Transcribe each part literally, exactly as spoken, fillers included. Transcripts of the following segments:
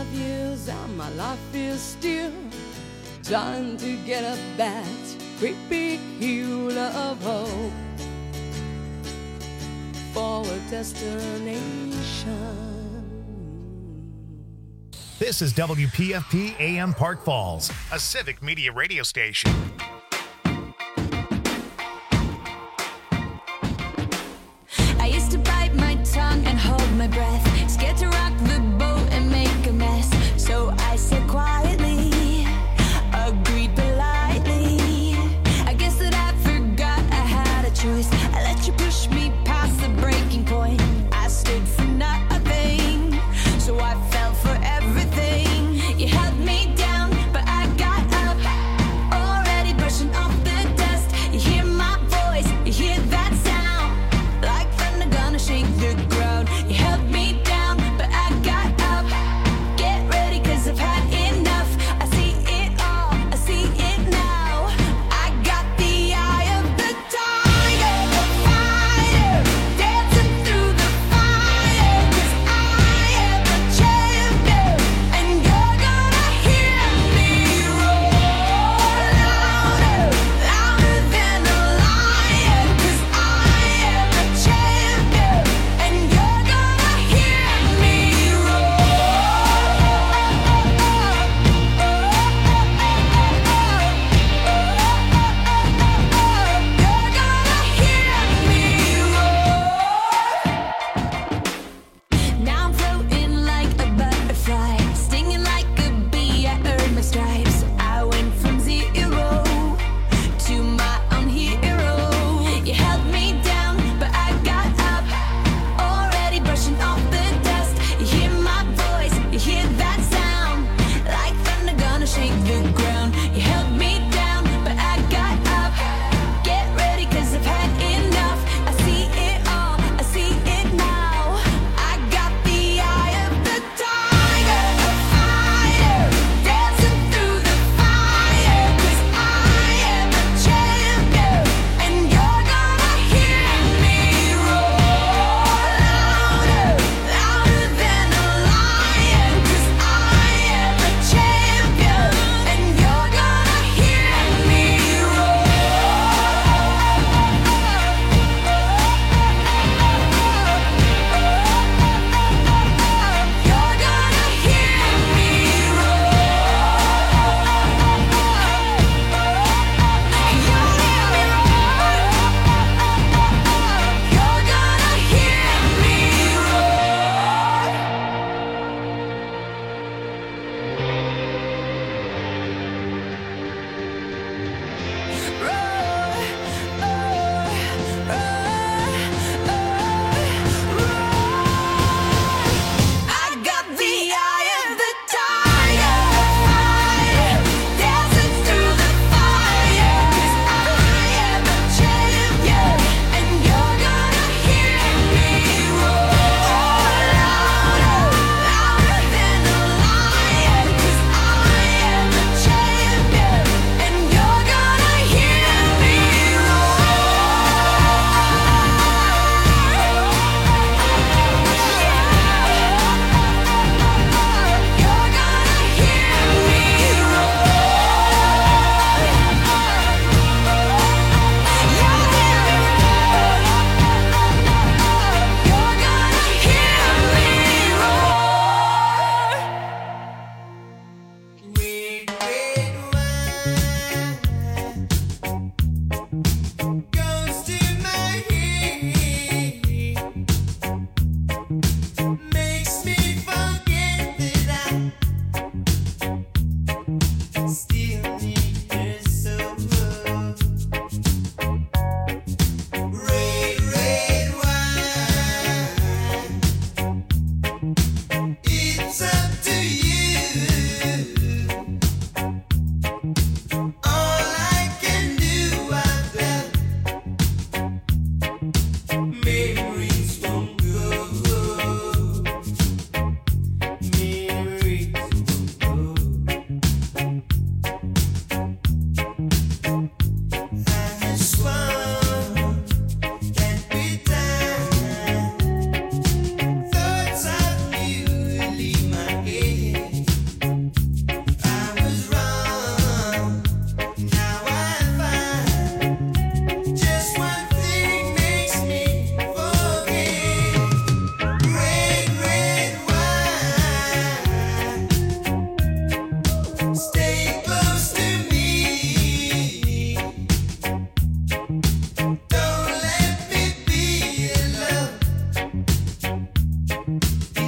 five years and my life is still trying to get up that great big hill of hope for a destination. This is W P F P A M Park Falls, a civic media radio station. I used to bite my tongue and hold my breath, scared to rock the boat and make a mess. So I said quietly, agreed politely. I guess that I forgot I had a choice. I let you push me past the breaking point. I stood for nothing, so I fell for everything. You held me down, but I got up, already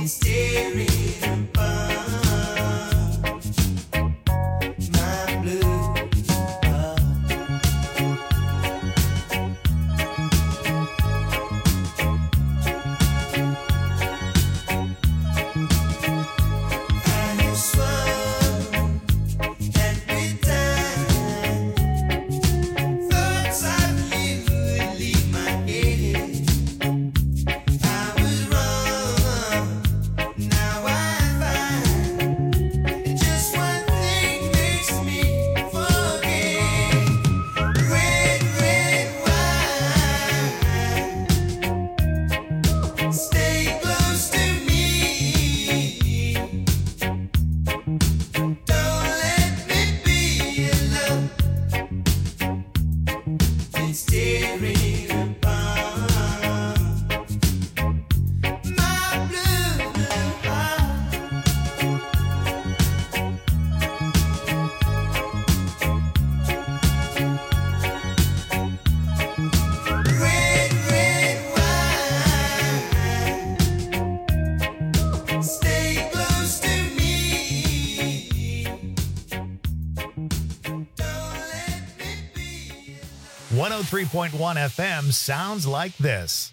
one oh three point one F M sounds like this.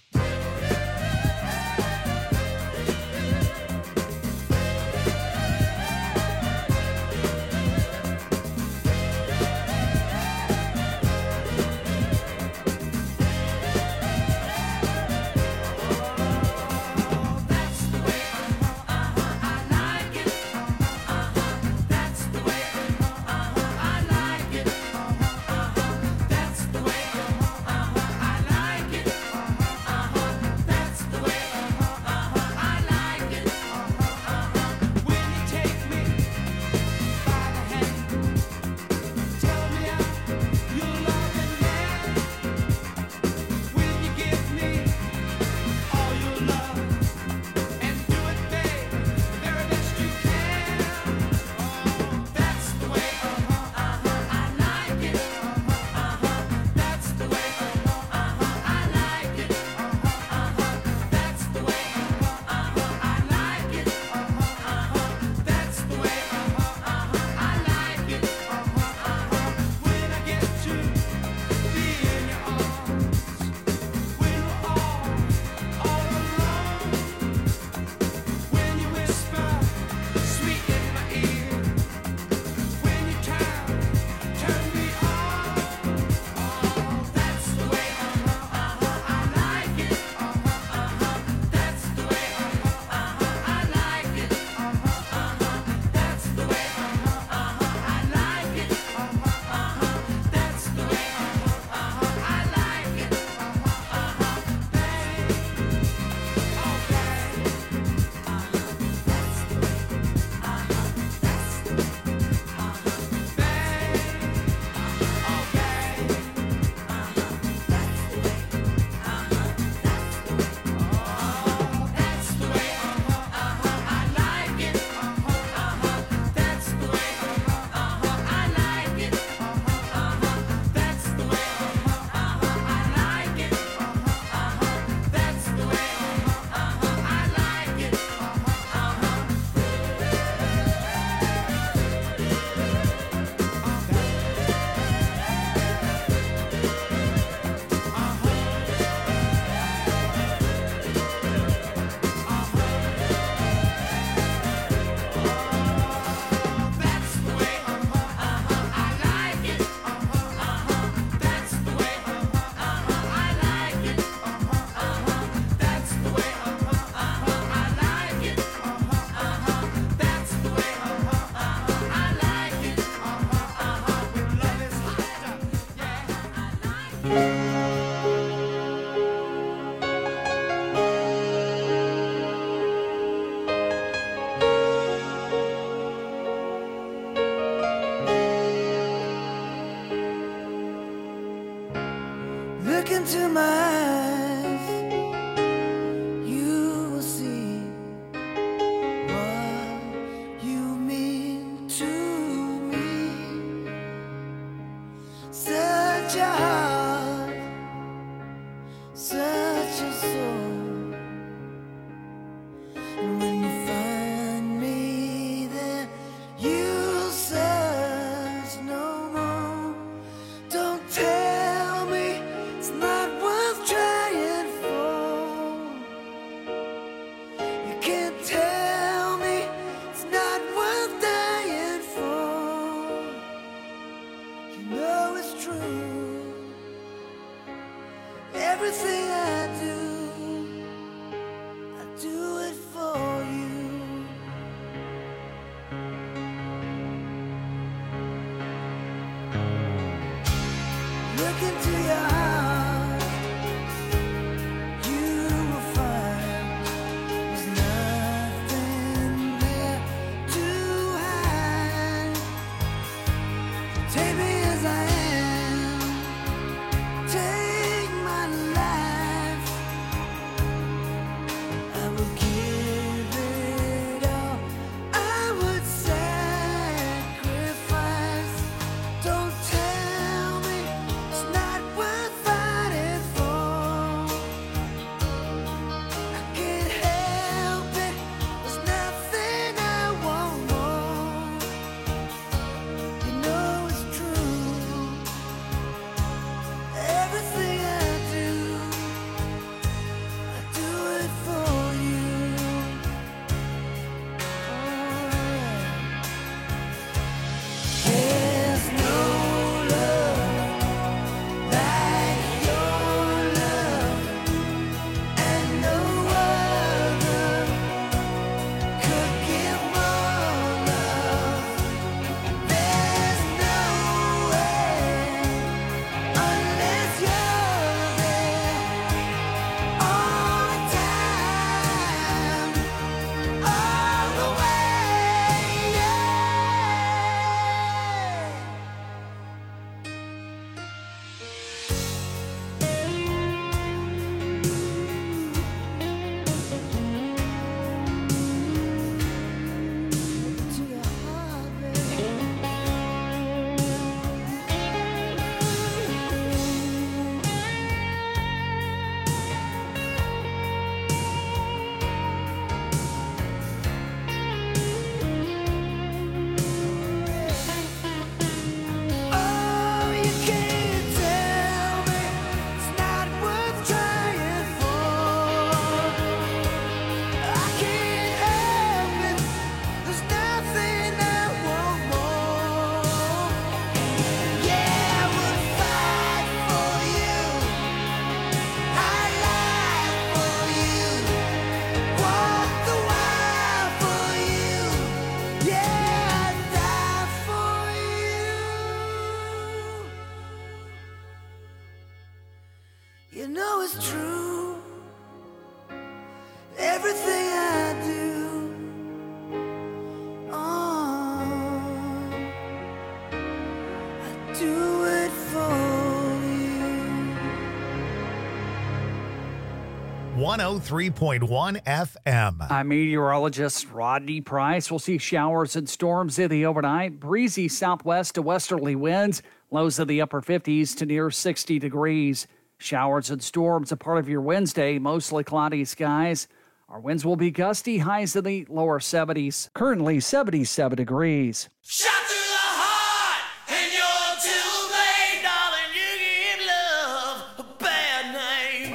one oh three point one F M. I'm meteorologist Rodney Price. We'll see showers and storms in the overnight. Breezy southwest to westerly winds. Lows in the upper fifties to near sixty degrees. Showers and storms a part of your Wednesday. Mostly cloudy skies. Our winds will be gusty. Highs in the lower seventies. Currently seventy-seven degrees. Shot through the heart, and you're too late, darling. You give love a bad name.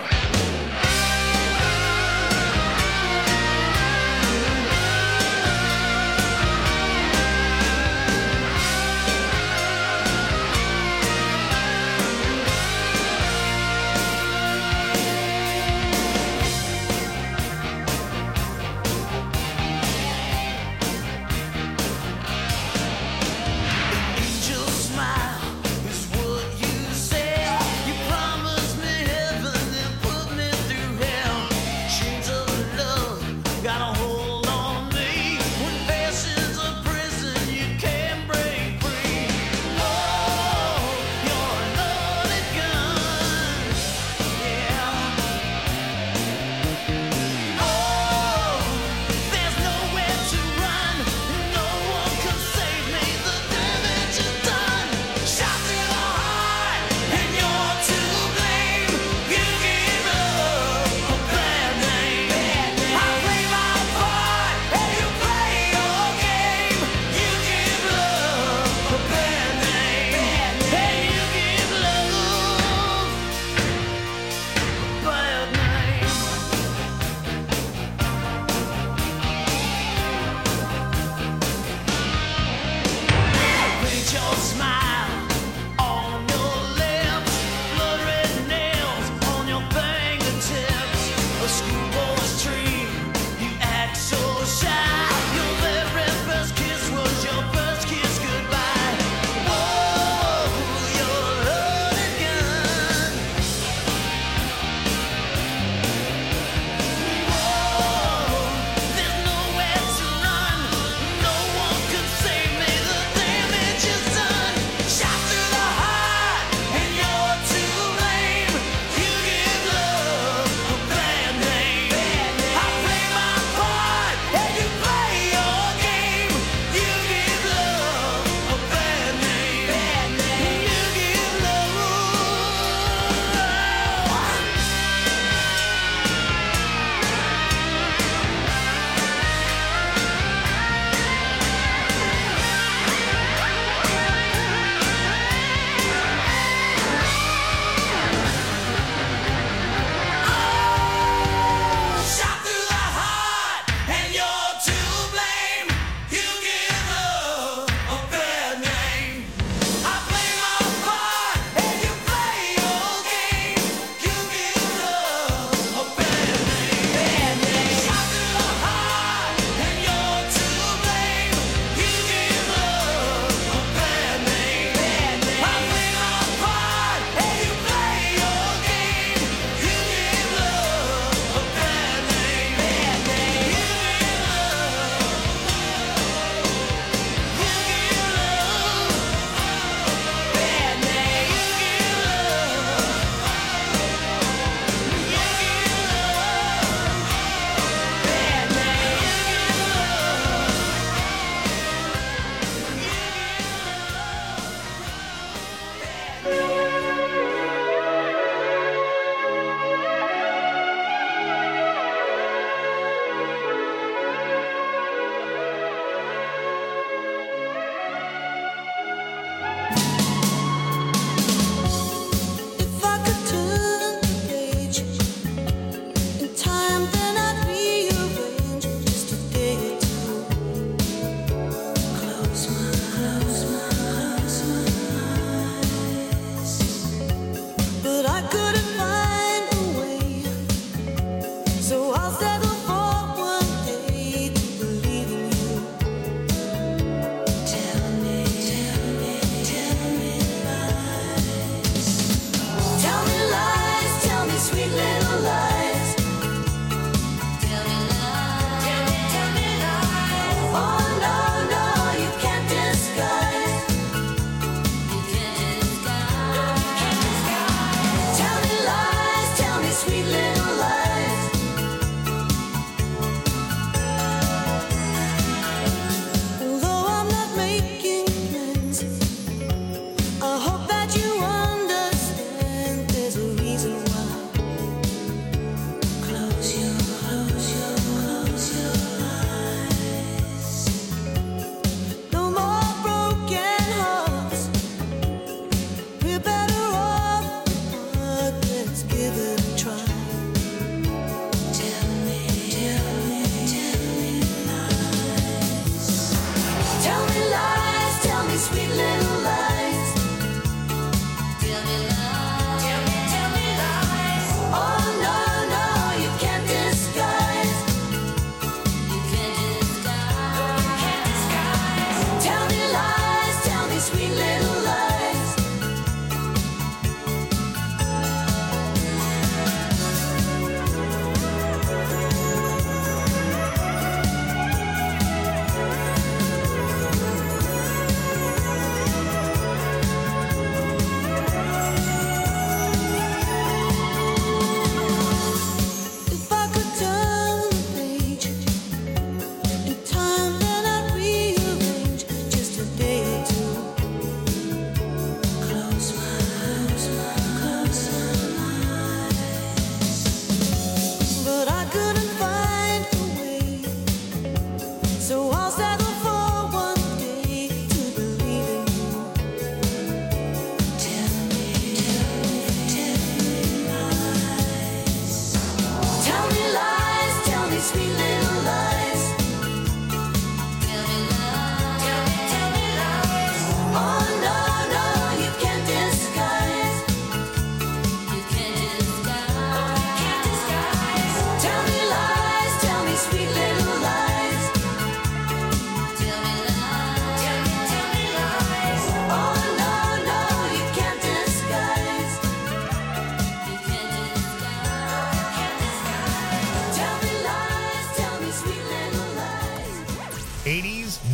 You play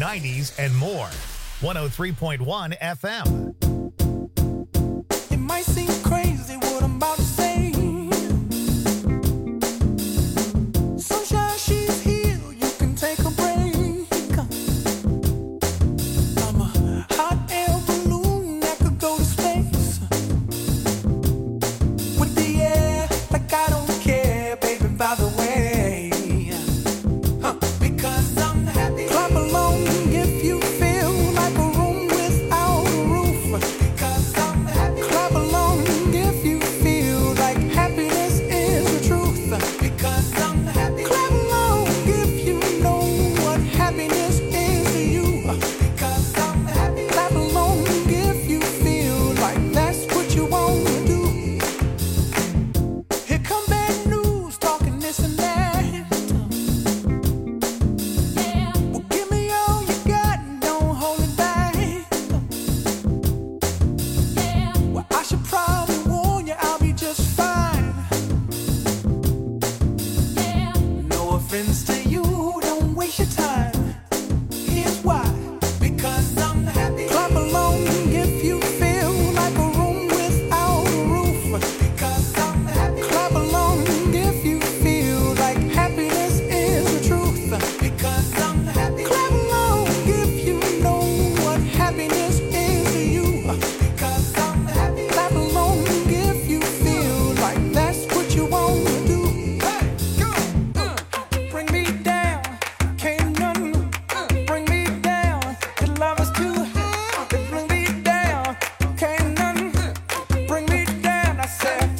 nineties, and more. one oh three point one F M. It might seem crazy what I'm about to say. Sunshine, she's here, you can take a break. I'm a hot air balloon that could go to space. With the air, like I don't care, baby, by the way. Huh. Because I'm happy. Clap along if you feel like a room without a roof. Because I'm happy. Clap along if you feel like happiness is the truth. Because I'm happy. Clap along if you know what happiness is to you. Because I'm happy. Clap along if you feel like that's what you want to do. Here come bad news, talking this and that. Well, give me all you got and don't hold it back. Well, I should probably warn you, I'll be just fine. No offense to you, don't waste your time. Here's why. Because I'm happy. Clap along if you feel like a room without a roof. Because I'm happy. Clap along if you feel like happiness is the truth. Because I'm happy. Clap along if you know what happiness is to you. Because I'm happy. Clap along if you feel like that's what you want to do. Hey, go, uh, bring me down, can't none bring me down. Your love is too high, they bring me down, can't none bring me down. I said,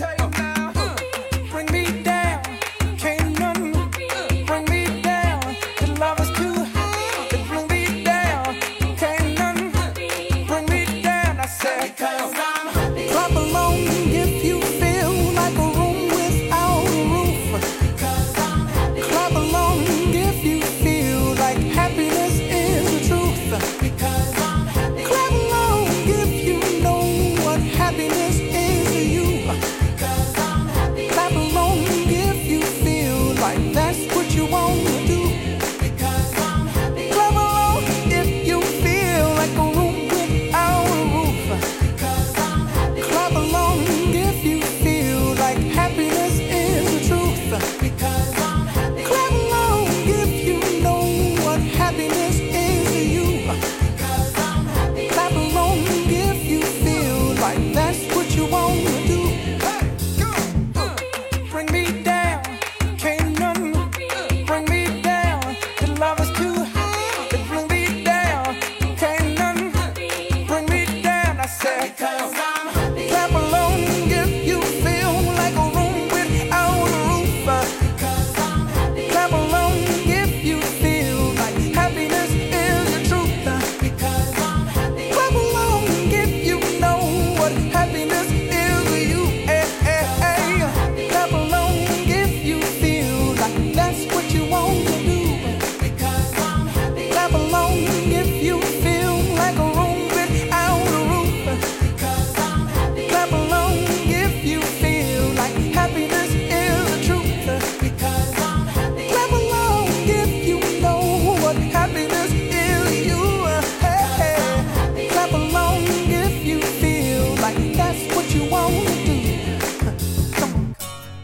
bring me down, can't none bring me down. Your love is too high, they bring me down, can't none bring me down. I said, because I'm happy. Clap along if you feel like a room without a roof. Because I'm happy. Clap along if you feel like happiness is the truth. Because I'm happy. Clap along if you know what happiness is to you. Because I'm happy. Clap along if you feel like that's what you want to do. Because I'm happy. Clap along if you feel like a room without a roof. Because I'm happy. Clap along if you feel like happiness is the truth. Because I'm happy. Clap along if you know what happiness is to you. Because I'm happy. Clap along if you feel like that's what you want to do. Hey, go, uh, bring me down, can't none bring me down. Your love is too high, they bring me down, can't none bring me down. I said, because I'm happy. Clap along if you feel like a room without a roof. Because I'm happy. Clap along if you feel like happiness is the truth. Because I'm happy. Clap along if you know what happiness is to you. Eh, eh, eh. Clap along if you feel like that's what you want to do. Because I'm happy. Clap along if you feel like a room without a roof. Because I'm happy. Clap along if you feel like happiness is the truth. Because I'm happy. Clap along if you know what happiness is to you. Hey, hey. Clap along if you feel like that's what you want to do. Come on.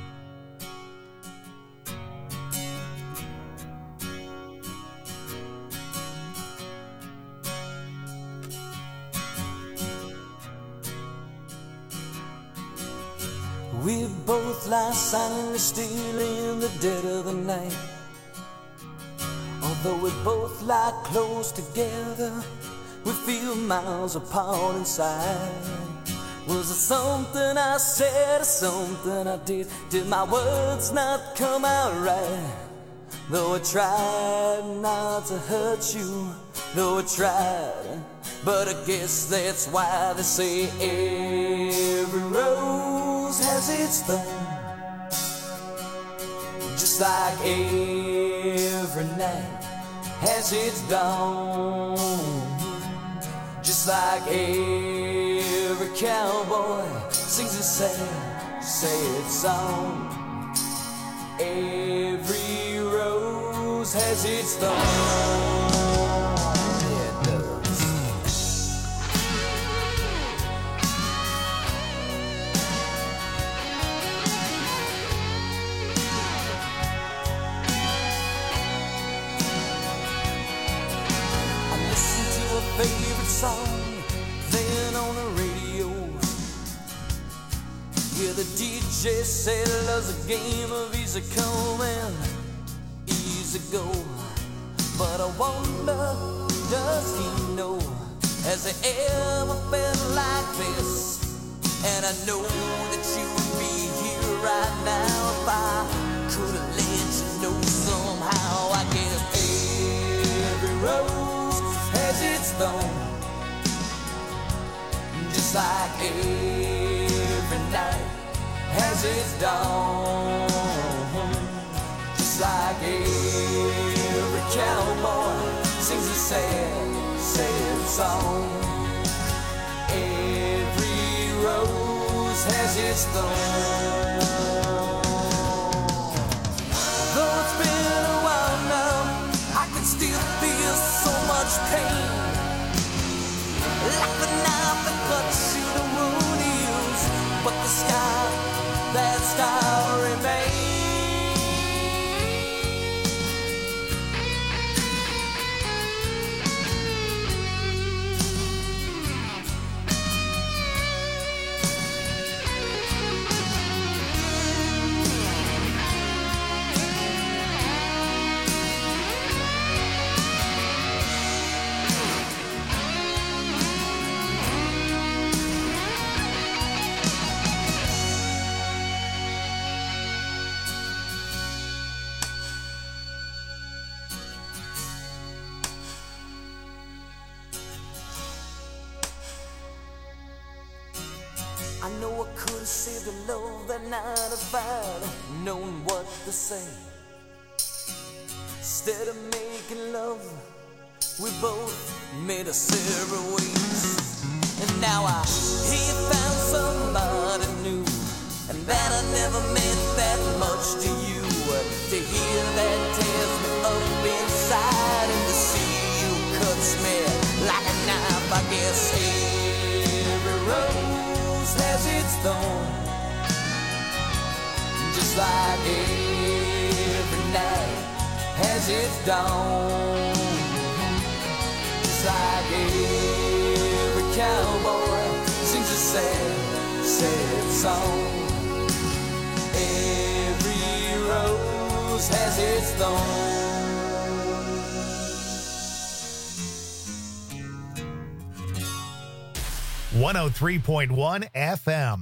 We both lie silently still in the dead of the night. Although we both lie close together, we feel miles apart inside. Was it something I said or something I did? Did my words not come out right? Though I tried not to hurt you, though I tried, but I guess that's why they say every rose has its thorn. Just like every night has its dawn. Just like every cowboy sings a sad, sad song. Every rose has its thorn. favorite song playing on the radio. Yeah, the D J said love's a game of easy come and easy go. But I wonder, does he know? Has he ever felt like this? And I know that you would be here right now if I could have let you know somehow. I guess every rose has its thorn, just like every night has its dawn, just like every cowboy sings a sad, sad song. Every rose has its thorn. Though it's been a while now, I can still feel so much pain, like the knife that cuts you the wound heals, but the scar, that scar remains. I know I could have saved the love that night if I'd known what to say. Instead of making love, we both made a separate ways. And now I hear you found somebody new, and that I never meant that much to you. To hear that tears me up inside, and to see you cuts me like a knife. I guess every rose has its thorn, just like every night has its dawn, just like every cowboy sings a sad, sad song. Every rose has its thorn. one oh three point one F M.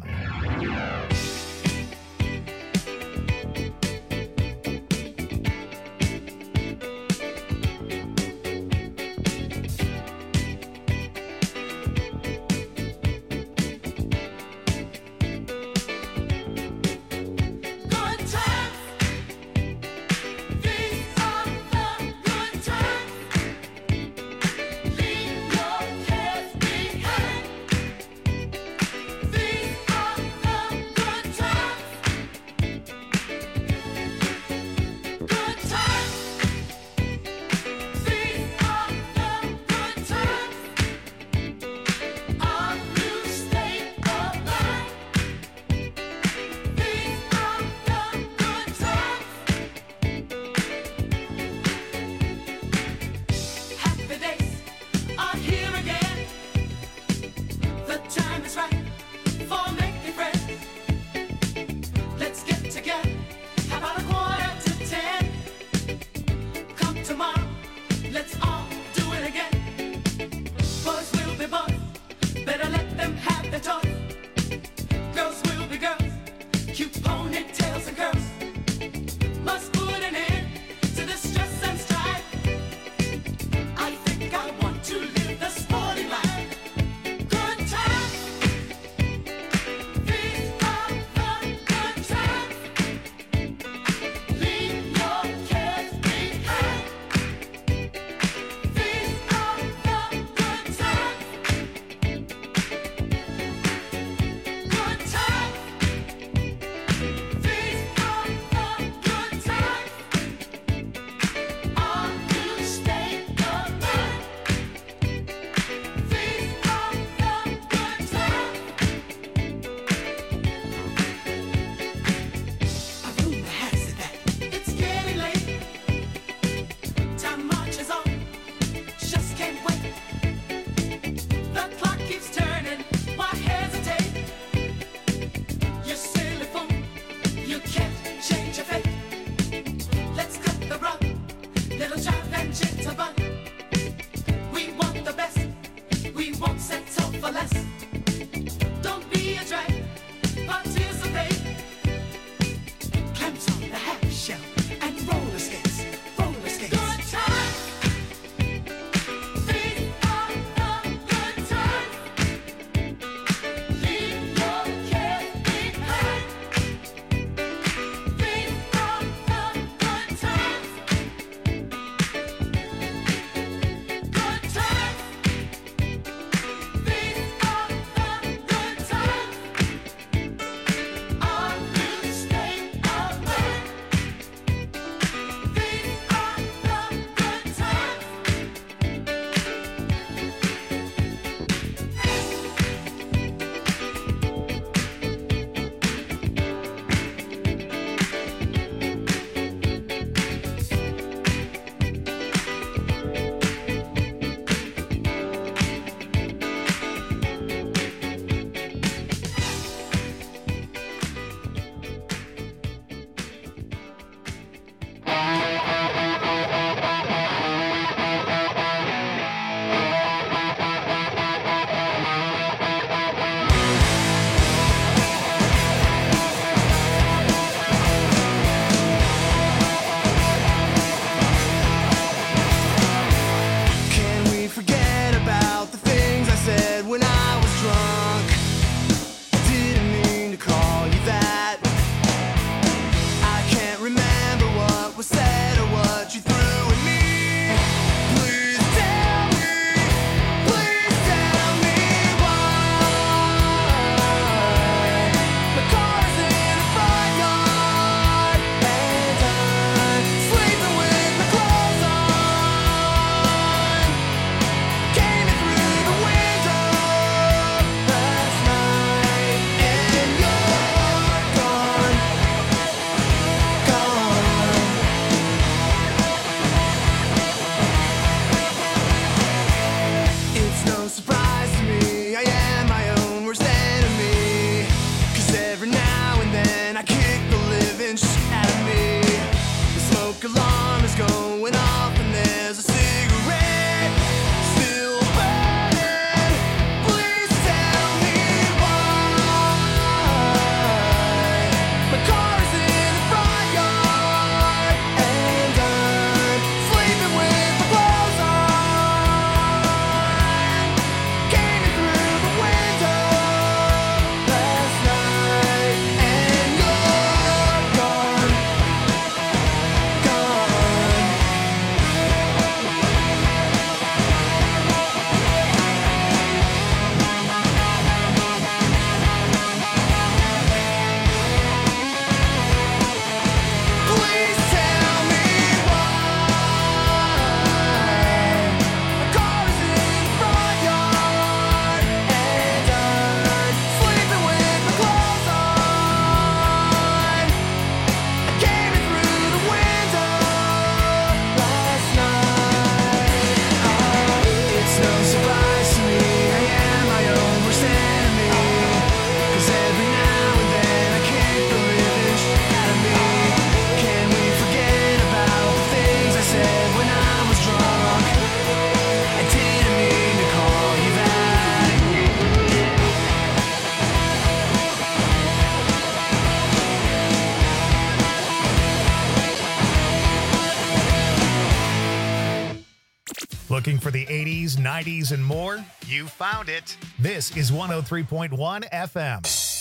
Looking for the eighties, nineties, and more? You found it. This is one oh three point one F M.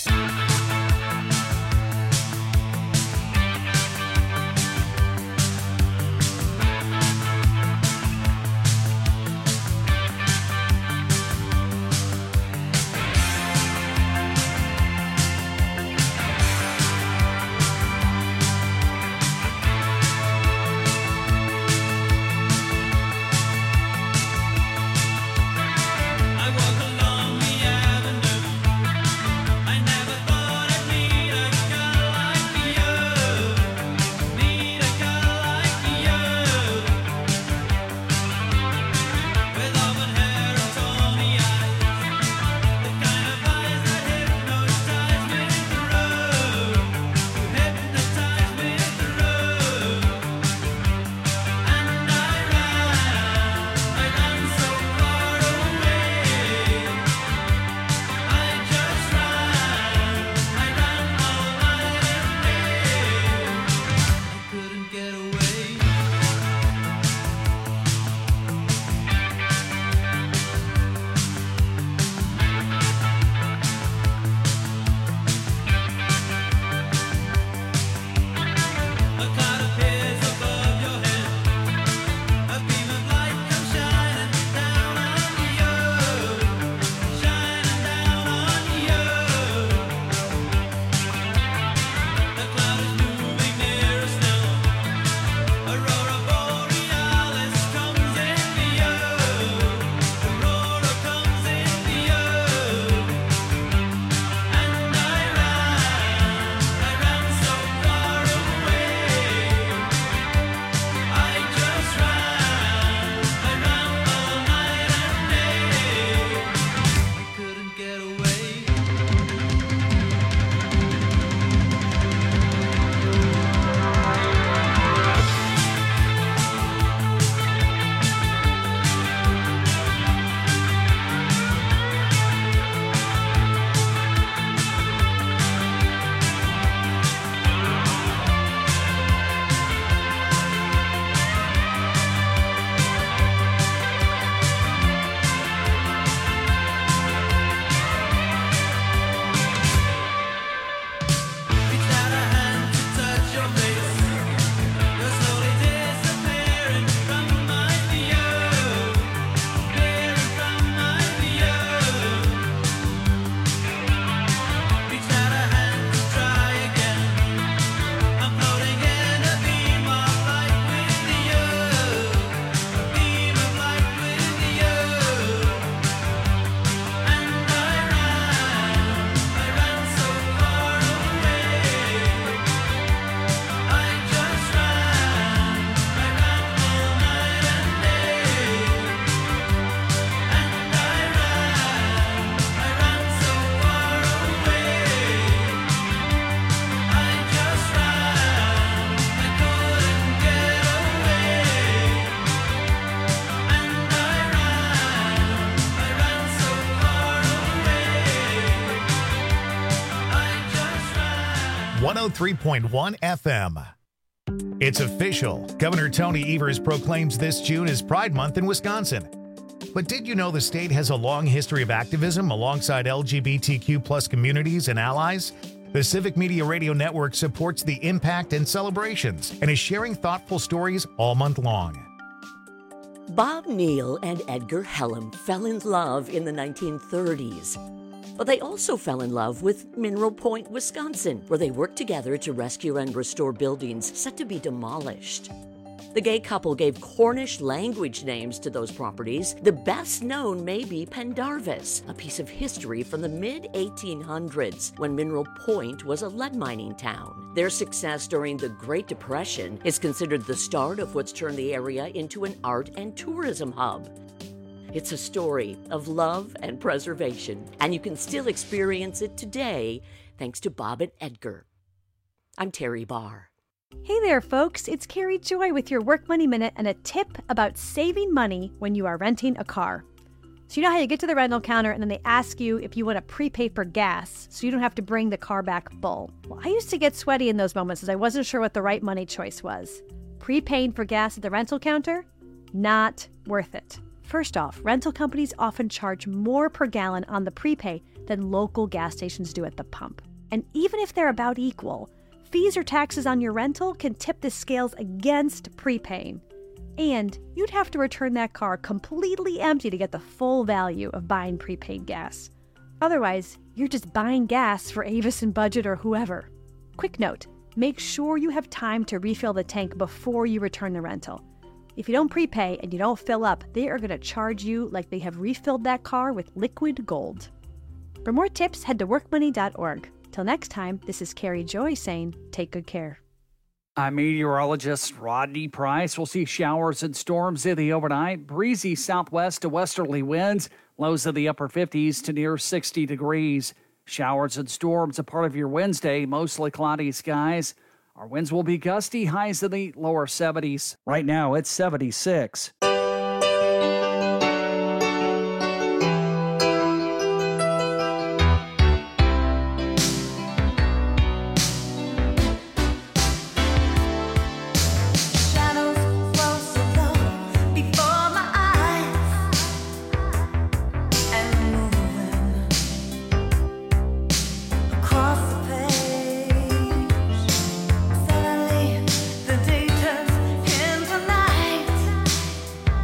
I walk along the avenue. I never thought I'd meet a girl like you. Meet a girl like you. With auburn hair and tawny eyes, the kind of eyes that hypnotize me through. Hypnotize me through. And I ran, I ran so far away. I just ran, I ran all night and day. I couldn't get away. A cloud appears above your head. A beam of light comes shining down on you, shining down on you. The cloud is moving nearer still. Aurora borealis comes into you. Aurora comes into you. And I ran, I ran so far away. I just ran, I ran all night and day. I couldn't get away. Reached out a hand to touch your face. You're slowly disappearing from my view, disappearing from my view. Reached out a hand to try again. I'm floating in a beam of light with you, a beam of light with you. And I ran, I ran so far away. I just ran, I ran all night and day. And I ran, I ran so far away. I just ran, I couldn't get away. And I ran, I ran so far away. I just ran. one oh three point one F M. It's official. Governor Tony Evers proclaims this June as Pride Month in Wisconsin. But did you know the state has a long history of activism alongside L G B T Q plus communities and allies? The Civic Media Radio Network supports the impact and celebrations and is sharing thoughtful stories all month long. Bob Neal and Edgar Hellam fell in love in the nineteen thirties. But they also fell in love with Mineral Point, Wisconsin, where they worked together to rescue and restore buildings set to be demolished. The gay couple gave Cornish language names to those properties. The best known may be Pendarvis, a piece of history from the mid eighteen hundreds when Mineral Point was a lead mining town. Their success during the Great Depression is considered the start of what's turned the area into an art and tourism hub. It's a story of love and preservation, and you can still experience it today thanks to Bob and Edgar. I'm Terry Barr. Hey there, folks. It's Carrie Joy with your Work Money Minute and a tip about saving money when you are renting a car. So you know how you get to the rental counter and then they ask you if you want to prepay for gas so you don't have to bring the car back full. Well, I used to get sweaty in those moments as I wasn't sure what the right money choice was. Prepaying for gas at the rental counter? Not worth it. First off, rental companies often charge more per gallon on the prepay than local gas stations do at the pump. And even if they're about equal, fees or taxes on your rental can tip the scales against prepaying. And you'd have to return that car completely empty to get the full value of buying prepaid gas. Otherwise, you're just buying gas for Avis and Budget or whoever. Quick note, make sure you have time to refill the tank before you return the rental. If you don't prepay and you don't fill up, they are going to charge you like they have refilled that car with liquid gold. For more tips, head to work money dot org. Till next time, this is Carrie Joy saying, take good care. I'm meteorologist Rodney Price. We'll see showers and storms in the overnight. Breezy southwest to westerly winds. Lows in the upper fifties to near sixty degrees. Showers and storms a part of your Wednesday. Mostly cloudy skies. Our winds will be gusty. Highs in the lower seventies. Right now, it's seventy-six. Suddenly, the day turns into night.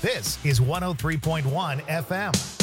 This is one oh three point one F M.